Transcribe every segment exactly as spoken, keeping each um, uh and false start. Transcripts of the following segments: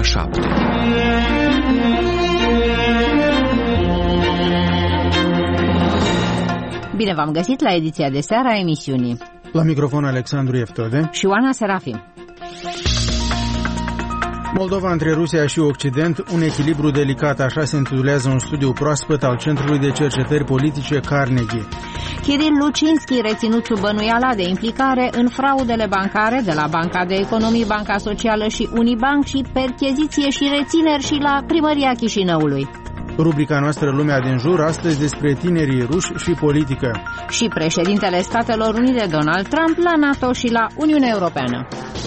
ora șapte. Bine v-am găsit la ediția de seară a emisiunii. La microfon Alexandru Eftode și Oana Serafim. Moldova între Rusia și Occident, un echilibru delicat, așa se intitulează un studiu proaspăt al Centrului de Cercetări Politice Carnegie. Kiril Lucinski, reținut sub bănuiala de implicare în fraudele bancare de la Banca de Economii, Banca Socială și Unibank și percheziție și rețineri și la Primăria Chișinăului. Rubrica noastră Lumea din jur, astăzi despre tinerii ruși și politică. Și președintele Statelor Unite Donald Trump la NATO și la Uniunea Europeană.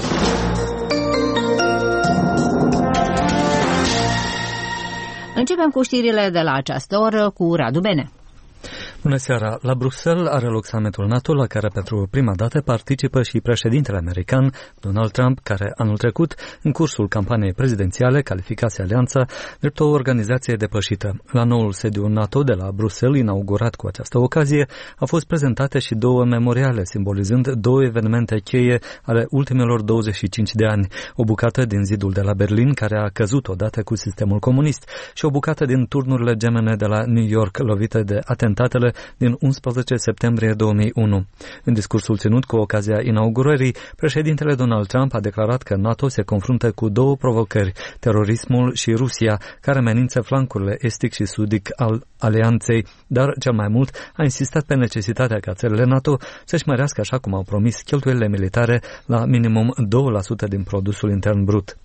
Începem cu știrile de la această oră cu Radu Bene. Bună seara! La Bruxelles are loc summitul NATO, la care pentru prima dată participă și președintele american, Donald Trump, care anul trecut, în cursul campaniei prezidențiale, calificase alianța drept o organizație depășită. La noul sediu NATO de la Bruxelles, inaugurat cu această ocazie, au fost prezentate și două memoriale, simbolizând două evenimente cheie ale ultimelor douăzeci și cinci de ani. O bucată din zidul de la Berlin, care a căzut odată cu sistemul comunist, și o bucată din turnurile gemene de la New York, lovite de atentatele din unsprezece septembrie două mii unu. În discursul ținut cu ocazia inaugurării, președintele Donald Trump a declarat că NATO se confruntă cu două provocări, terorismul și Rusia, care amenință flancurile estic și sudic al alianței, dar cel mai mult a insistat pe necesitatea ca țările NATO să-și mărească, așa cum au promis, cheltuielile militare la minimum doi la sută din produsul intern brut.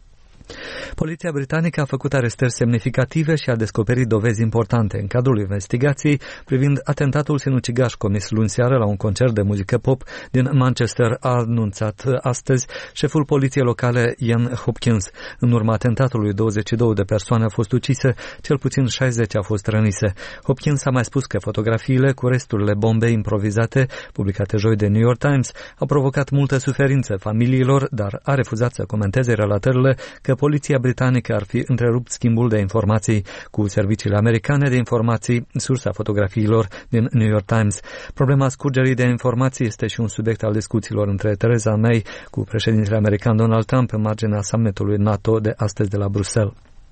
Poliția britanică a făcut arestări semnificative și a descoperit dovezi importante în cadrul investigației privind atentatul sinucigaș comis luni seară la un concert de muzică pop din Manchester, a anunțat astăzi șeful poliției locale Ian Hopkins. În urma atentatului, douăzeci și două de persoane au fost ucise, cel puțin șaizeci au fost rănise. Hopkins a mai spus că fotografiile cu resturile bombei improvizate, publicate joi de New York Times, au provocat multă suferință familiilor, dar a refuzat să comenteze relatările că poliția britanică ar fi întrerupt schimbul de informații cu serviciile americane de informații, sursa fotografiilor din New York Times. Problema scurgerii de informații este și un subiect al discuțiilor între Theresa May cu președintele american Donald Trump în marginea summitului NATO de astăzi de la Bruxelles.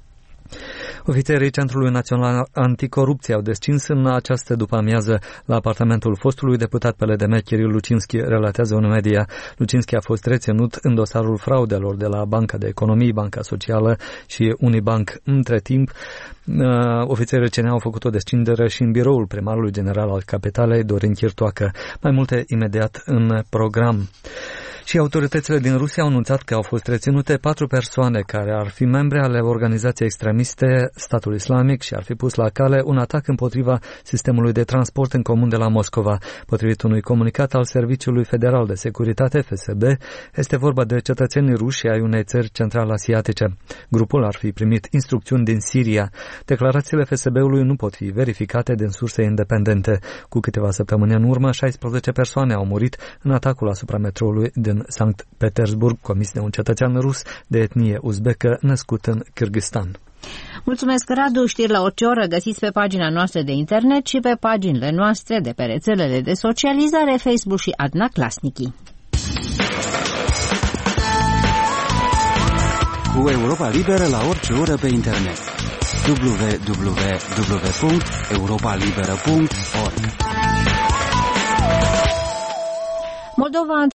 Ofițerii Centrului Național Anticorupție au descins în această după-amiază la apartamentul fostului deputat P L D M Kiril Lucinski, relatează un media. Lucinski a fost reținut în dosarul fraudelor de la Banca de Economii, Banca Socială și Unibank. Între timp, ofițerii C N A au făcut o descindere și în biroul primarului general al capitalei, Dorin Chirtoacă. Mai multe imediat în program. Și autoritățile din Rusia au anunțat că au fost reținute patru persoane care ar fi membre ale organizației extremiste Statul Islamic și ar fi pus la cale un atac împotriva sistemului de transport în comun de la Moscova. Potrivit unui comunicat al Serviciului Federal de Securitate, F S B, este vorba de cetățenii ruși ai unei țări central-asiatice. Grupul ar fi primit instrucțiuni din Siria. Declarațiile F S B-ului nu pot fi verificate din surse independente. Cu câteva săptămâni în urmă, șaisprezece persoane au murit în atacul asupra metroului din Sankt Petersburg, comis de un cetățean rus de etnie uzbecă născut în Kyrgyzstan. Mulțumesc, Radu. Știri la orice oră găsiți pe pagina noastră de internet și pe paginile noastre de pe rețelele de socializare, Facebook și Adna Klasniki. Cu Europa Liberă la orice oră pe internet. w w w punct europa liberă punct org Moldova